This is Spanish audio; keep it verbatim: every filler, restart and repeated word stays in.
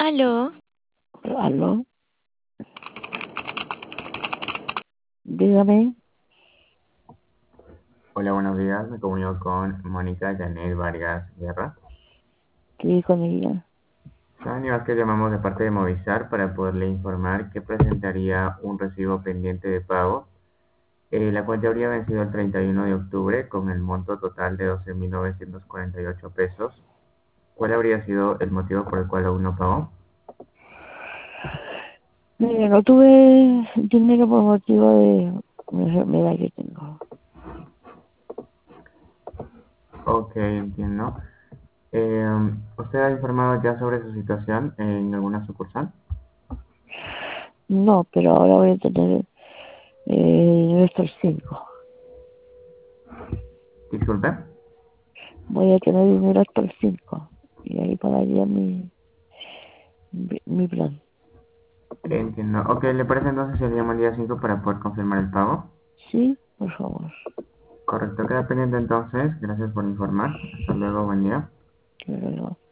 Aló, ¿Aló? Dígame. Hola, buenos días. Me comunico con Mónica Janet Vargas Guerra. Sí, con ella. Saben, Iván, que llamamos de parte de Movistar para poderle informar que presentaría un recibo pendiente de pago, eh, la cual ya habría vencido el treinta y uno de octubre con el monto total de doce mil novecientos cuarenta y ocho pesos. ¿Cuál habría sido el motivo por el cual aún no pagó? Mire, no tuve dinero por motivo de una enfermedad que tengo. Ok, entiendo. Eh, ¿Usted ha informado ya sobre su situación en alguna sucursal? No, pero ahora voy a tener eh, dinero hasta el cinco. Disculpe. Voy a tener dinero hasta el cinco. Y ahí pagaría mi, mi, mi plan. Entiendo. Ok, ¿le parece entonces si le llamo el día cinco para poder confirmar el pago? Sí, por favor. Correcto, queda pendiente entonces. Gracias por informar. Hasta luego, buen día. Que lo